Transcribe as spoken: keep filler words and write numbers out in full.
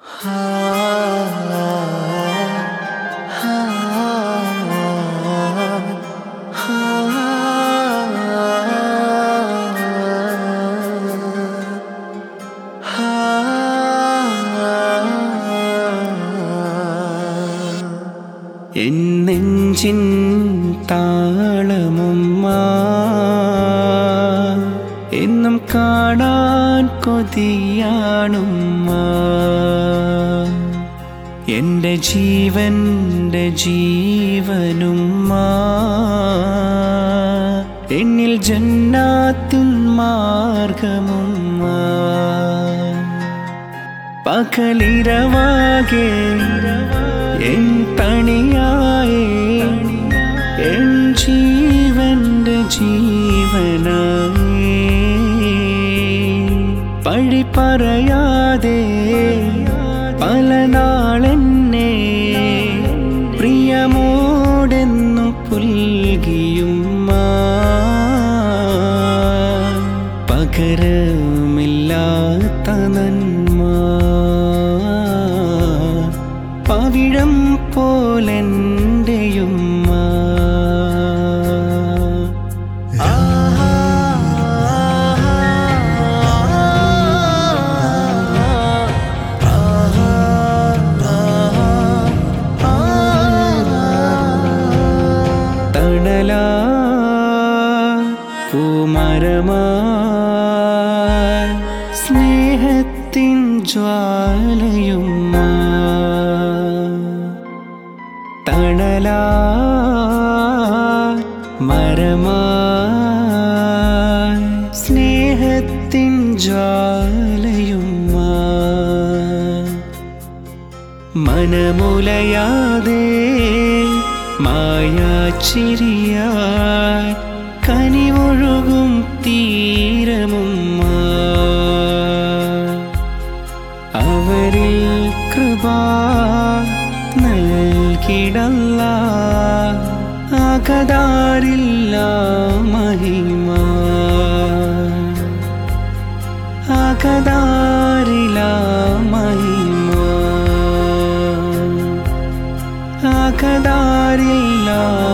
N നെഞ്ചിൻ താളമുമ്മ എന്നും കാണാൻ കൊതിയാണുമ്മ. എൻ്റെ ജീവൻ്റെ ജീവനുമ്മ, എന്നിൽ ജന്നാത്തിൻ മാർഗമുമ്മ. പകലിരവാകെ എൻ തണിയായേ, എൻ ജീവന്റെ ജീവനായേ. പഴി പറയാതെ പല നാളെന്നെ പ്രിയമോടെന്നും പുൽകിയുമ്മ. പകരമില്ലാത്ത നന്മ പവിഴം പോലെൻ്റെയുമ്മ. തണലാ പൂമരമാ സ്നേഹത്തിൻ ജ്വാലയുമ്മ. തണലാ മരമായി സ്നേഹത്തിൻ ജ്വാലയുമ്മ. മനമുലയാതെ മായാച്ചിരിയായി കനിവൊഴുകും തീരമുമ്മ. അവരിൽ കൃപ നൽകിടല്ല, അകതാരില്ല മഹിമ. അകതാരില്ല മഹിമ, അകതാരില്ല